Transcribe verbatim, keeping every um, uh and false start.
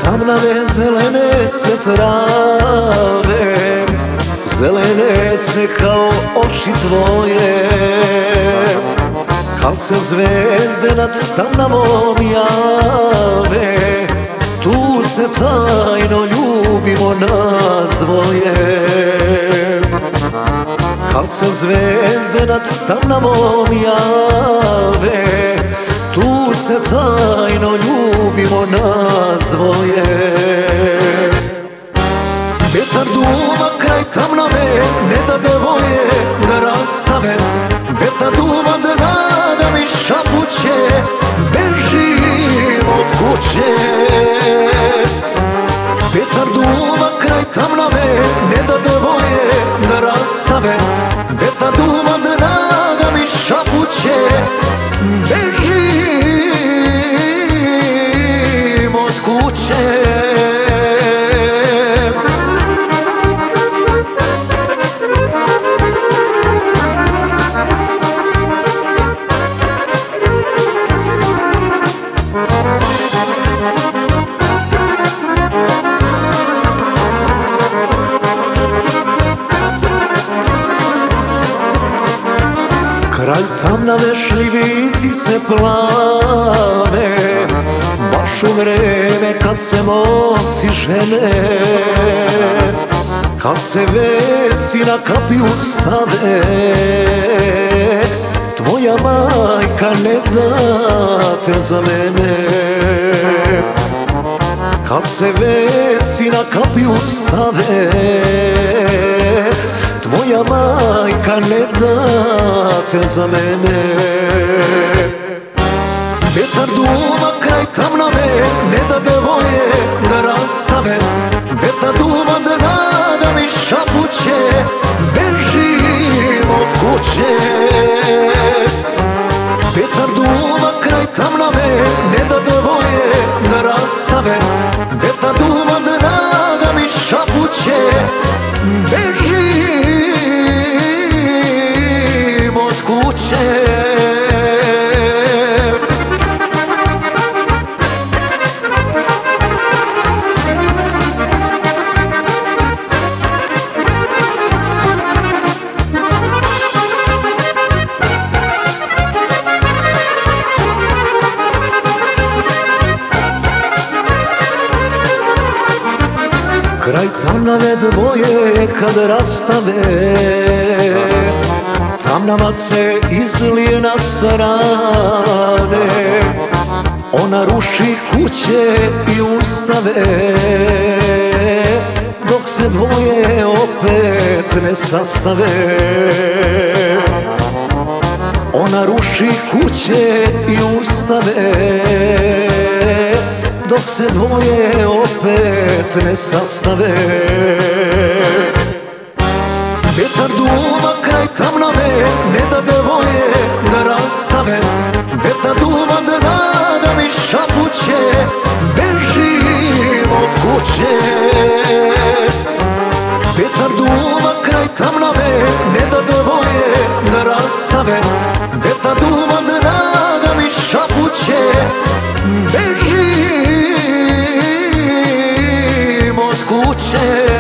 tamnave zelene se trave, zelene se kao oči tvoje. Kad se zvezde nad tamnavom jave, tu se tajno ljubimo nas dvoje. Kad se zvezde nad tamnavom jave, tu se tajno ljubimo nas dvoje. Vetar duva kraj tamnave, ne da devoje da rastave. Vetar duva da mi šapuće, bežim od kuće. Vetar duva kraj tamnave, ne da devoje da rastave. Vetar duva da mi šapuće, bežim od kuće. Kraj tamnave šljivici se plave, baš u vreme kad se momci žene. Kad se veci na kapiju stave, tvoja majka ne da te za mene. Kad se veci na kapiju stave, tvoja majka ne da te za mene. Vetar duva kraj tamnave, ne da devoje da rastave. Vetar duva da mi šapuće, bežim od kuće. Vetar duva kraj tamnave, ne da devoje da rastave. Vetar duva da mi šapuće, bežim od kuće. Kraj tamnave dvoje kad rastave, tamnava se izlije na strane. Ona ruši kuće i ustave, dok se dvoje opet ne sastave. Ona ruši kuće i ustave, dok se dvoje opet ne sastave. Vetar duva kraj tamnave, ne da devoje da rastave. Vetar duva da mi šapuće, bežim od kuće. Vetar duva kraj tamnave, ne da devoje da rastave. Vetar duva da mi šapuće, bežim od kuće.